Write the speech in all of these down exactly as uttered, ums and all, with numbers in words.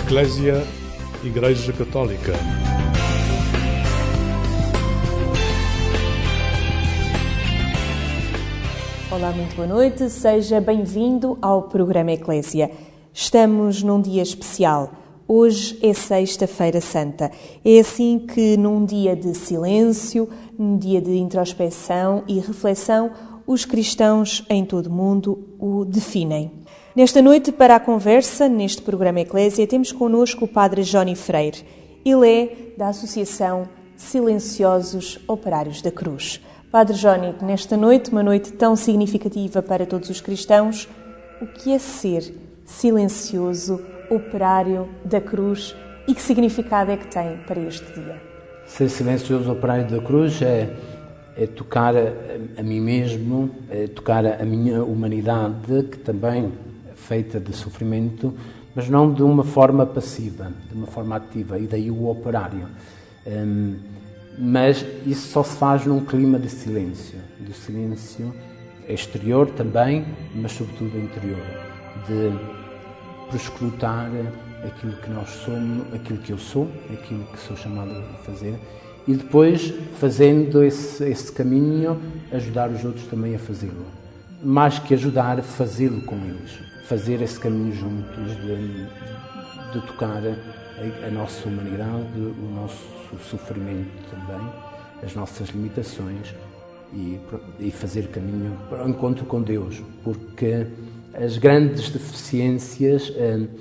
Eclésia, Igreja Católica. Olá, muito boa noite, seja bem-vindo ao programa Eclésia. Estamos num dia especial. Hoje é Sexta-feira Santa. É assim que, num dia de silêncio, num dia de introspecção e reflexão, os cristãos em todo o mundo o definem. Nesta noite, para a conversa, neste programa Eclésia, temos connosco o Padre Jóni Freire. Ele é da Associação Silenciosos Operários da Cruz. Padre Jóni, nesta noite, uma noite tão significativa para todos os cristãos, o que é ser silencioso operário da Cruz e que significado é que tem para este dia? Ser silencioso operário da Cruz é, é tocar a, a mim mesmo, é tocar a minha humanidade, que também é feita de sofrimento, mas não de uma forma passiva, de uma forma ativa, e daí o operário. Um, mas isso só se faz num clima de silêncio, de silêncio exterior também, mas sobretudo interior, de proscrutar aquilo que nós somos, aquilo que eu sou, aquilo que sou chamado a fazer, e depois, fazendo esse, esse caminho, ajudar os outros também a fazê-lo. Mais que ajudar, fazê-lo com eles, fazer esse caminho juntos, de, de tocar a, a nossa humanidade, o nosso sofrimento também, as nossas limitações, e, e fazer caminho para o encontro com Deus, porque as grandes deficiências,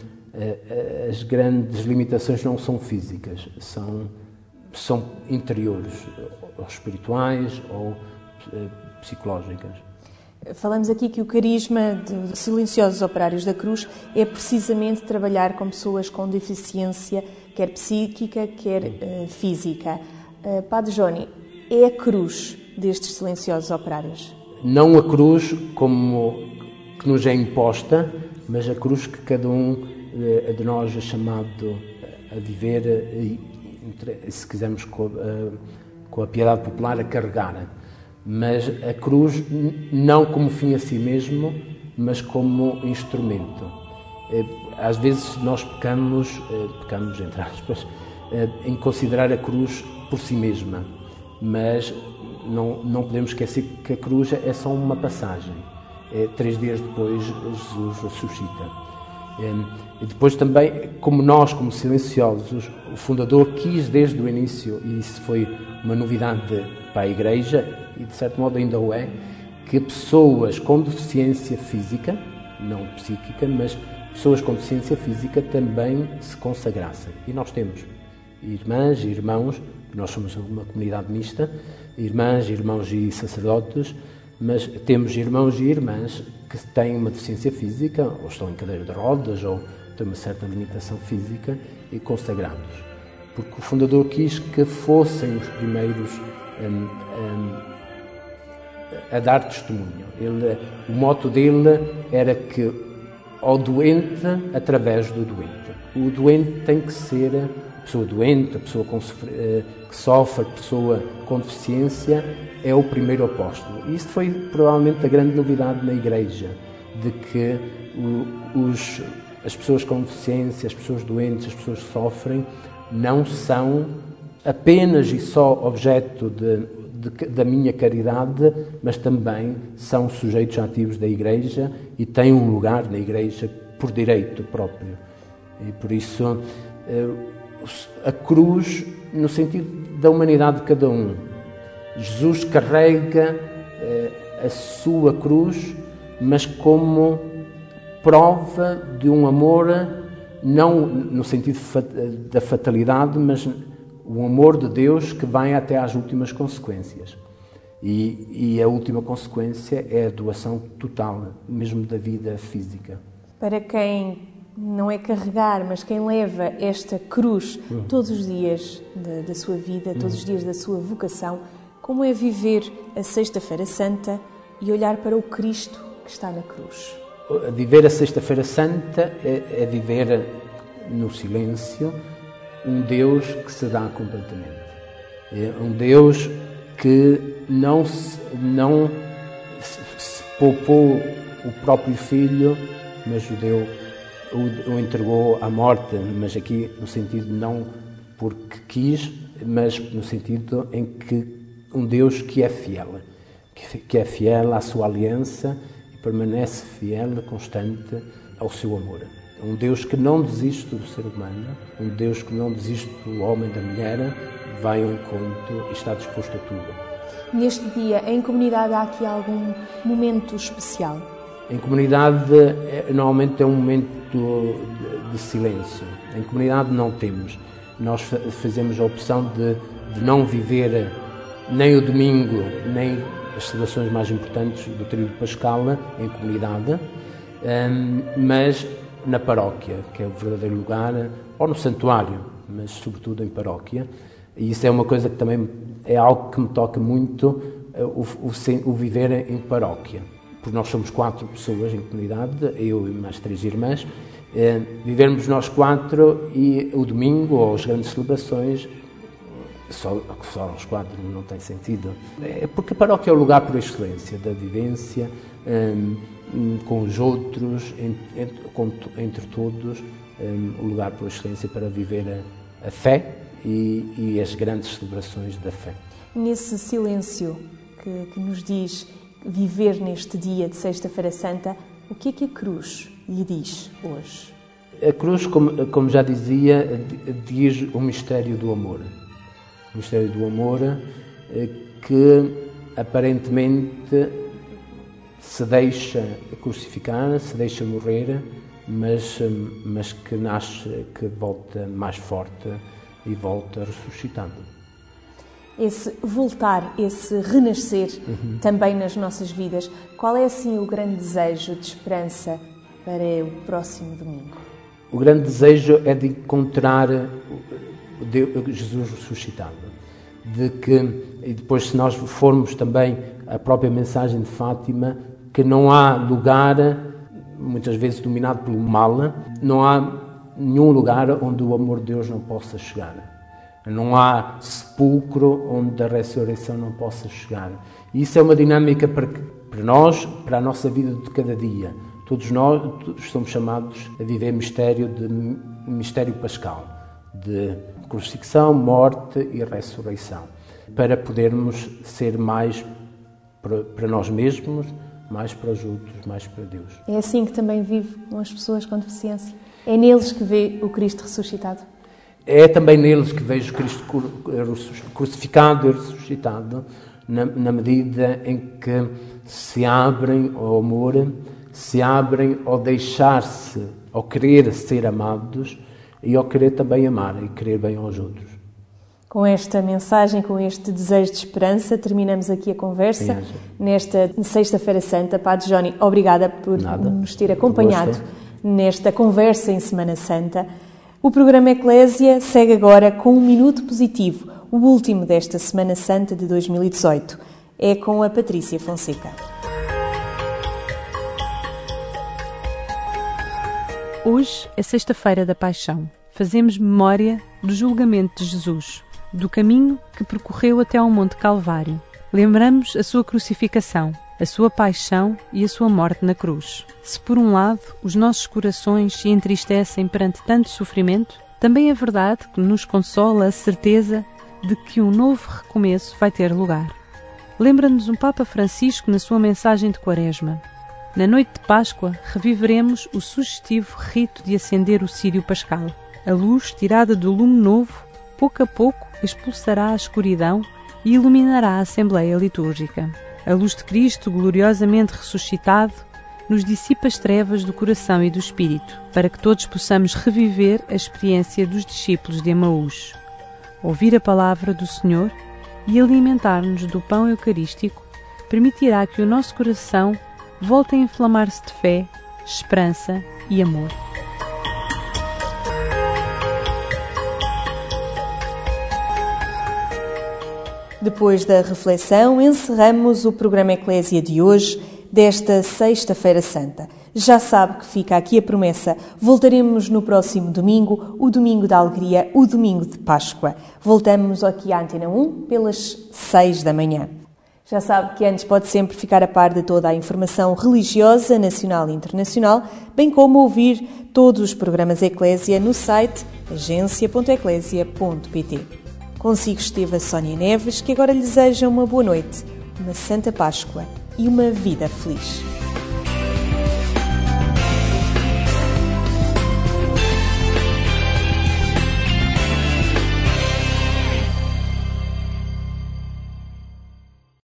as grandes limitações não são físicas, são, são interiores, ou espirituais ou psicológicas. Falamos aqui que o carisma de Silenciosos Operários da Cruz é precisamente trabalhar com pessoas com deficiência, quer psíquica, quer uh, física. Uh, Padre Jóni, é a cruz destes Silenciosos Operários? Não a cruz como que nos é imposta, mas a cruz que cada um uh, de nós é chamado a viver, uh, se quisermos com, uh, com a piedade popular, a carregar. Mas a cruz não como fim a si mesmo, mas como instrumento. Às vezes nós pecamos, pecamos entre aspas, em considerar a cruz por si mesma, mas não, não podemos esquecer que a cruz é só uma passagem. Três dias depois Jesus ressuscita. E depois também, como nós, como silenciosos, o fundador quis desde o início, e isso foi uma novidade para a Igreja, e de certo modo ainda o é, que pessoas com deficiência física, não psíquica, mas pessoas com deficiência física também se consagrassem. E nós temos irmãs e irmãos, nós somos uma comunidade mista, irmãs, irmãos e sacerdotes, mas temos irmãos e irmãs que têm uma deficiência física, ou estão em cadeira de rodas, ou têm uma certa limitação física, e consagrados. Porque o fundador quis que fossem os primeiros um, um, a dar testemunho. Ele, o moto dele era que ao doente, através do doente. O doente tem que ser a pessoa doente, a pessoa com, que sofre, a pessoa com deficiência, é o primeiro apóstolo. E isso foi provavelmente a grande novidade na Igreja, de que os, as pessoas com deficiência, as pessoas doentes, as pessoas que sofrem, não são apenas e só objeto de De, da minha caridade, mas também são sujeitos ativos da Igreja e têm um lugar na Igreja por direito próprio. E por isso a cruz, no sentido da humanidade de cada um. Jesus carrega a sua cruz, mas como prova de um amor, não no sentido da fatalidade, mas o amor de Deus que vai até às últimas consequências. E, e a última consequência é a doação total, mesmo da vida física. Para quem não é carregar, mas quem leva esta cruz uhum. todos os dias da, da sua vida, todos uhum. os dias da sua vocação, como é viver a Sexta-feira Santa e olhar para o Cristo que está na cruz? Viver a Sexta-feira Santa é, é viver no silêncio, um Deus que se dá completamente. É um Deus que não se, não se poupou o próprio Filho, mas o deu o, o entregou à morte, mas aqui no sentido não porque quis, mas no sentido em que um Deus que é fiel, que é fiel à sua aliança e permanece fiel, constante ao seu amor. Um Deus que não desiste do ser humano, um Deus que não desiste do homem e da mulher, vai ao encontro e está disposto a tudo. Neste dia, em comunidade, há aqui algum momento especial? Em comunidade, normalmente é um momento de, de silêncio. Em comunidade não temos. Nós fazemos a opção de, de não viver nem o domingo, nem as celebrações mais importantes do tríduo pascal em comunidade, mas na paróquia, que é o verdadeiro lugar, ou no santuário, mas sobretudo em paróquia. E isso é uma coisa que também é algo que me toca muito, o, o, o viver em paróquia. Porque nós somos quatro pessoas em comunidade, eu e mais três irmãs, eh, vivermos nós quatro e o domingo, ou as grandes celebrações, só, só os quatro não tem sentido. É porque a paróquia é o lugar por excelência da vivência, eh, com os outros, entre, com, entre todos, eh, o lugar por excelência para viver a, a fé e, e as grandes celebrações da fé. Nesse silêncio que, que nos diz viver neste dia de Sexta-feira Santa, o que é que a cruz lhe diz hoje? A cruz, como, como já dizia, diz o mistério do amor. O mistério do amor que aparentemente se deixa crucificar, se deixa morrer, mas, mas que nasce, que volta mais forte e volta ressuscitado. Esse voltar, esse renascer uhum. também nas nossas vidas. Qual é, assim, o grande desejo de esperança para o próximo domingo? O grande desejo é de encontrar Jesus ressuscitado. De que, e depois, se nós formos também a própria mensagem de Fátima, que não há lugar, muitas vezes dominado pelo mal, não há nenhum lugar onde o amor de Deus não possa chegar. Não há sepulcro onde a ressurreição não possa chegar. E isso é uma dinâmica para, para nós, para a nossa vida de cada dia. Todos nós todos somos chamados a viver mistério de mistério pascal, de crucifixão, morte e ressurreição, para podermos ser mais para, para nós mesmos, mais para os outros, mais para Deus. É assim que também vive com as pessoas com deficiência? É neles que vê o Cristo ressuscitado? É também neles que vejo Cristo crucificado e ressuscitado, na, na medida em que se abrem ao amor, se abrem ao deixar-se, ao querer ser amados e ao querer também amar e querer bem aos outros. Com esta mensagem, com este desejo de esperança, terminamos aqui a conversa. Sim, nesta Sexta-feira Santa. Padre Johnny, obrigada por Nada. nos ter acompanhado nesta conversa em Semana Santa. O programa Eclésia segue agora com um Minuto Positivo, o último desta Semana Santa de dois mil e dezoito. É com a Patrícia Fonseca. Hoje é Sexta-feira da Paixão. Fazemos memória do julgamento de Jesus, do caminho que percorreu até ao Monte Calvário. Lembramos a sua crucificação, a sua paixão e a sua morte na cruz. Se por um lado os nossos corações se entristecem perante tanto sofrimento, também é verdade que nos consola a certeza de que um novo recomeço vai ter lugar. Lembra-nos um Papa Francisco na sua mensagem de Quaresma. Na noite de Páscoa reviveremos o sugestivo rito de acender o círio pascal. A luz tirada do lume novo, pouco a pouco expulsará a escuridão e iluminará a Assembleia Litúrgica. A luz de Cristo, gloriosamente ressuscitado, nos dissipa as trevas do coração e do espírito, para que todos possamos reviver a experiência dos discípulos de Emaús, ouvir a palavra do Senhor e alimentar-nos do pão eucarístico permitirá que o nosso coração volte a inflamar-se de fé, esperança e amor. Depois da reflexão, encerramos o programa Eclésia de hoje, desta Sexta-feira Santa. Já sabe que fica aqui a promessa. Voltaremos no próximo domingo, o domingo da alegria, o domingo de Páscoa. Voltamos aqui à Antena um pelas seis da manhã. Já sabe que antes pode sempre ficar a par de toda a informação religiosa, nacional e internacional, bem como ouvir todos os programas Eclésia no site agência ponto eclésia ponto pt. Consigo esteve a Sónia Neves, que agora lhe deseja uma boa noite, uma Santa Páscoa e uma vida feliz.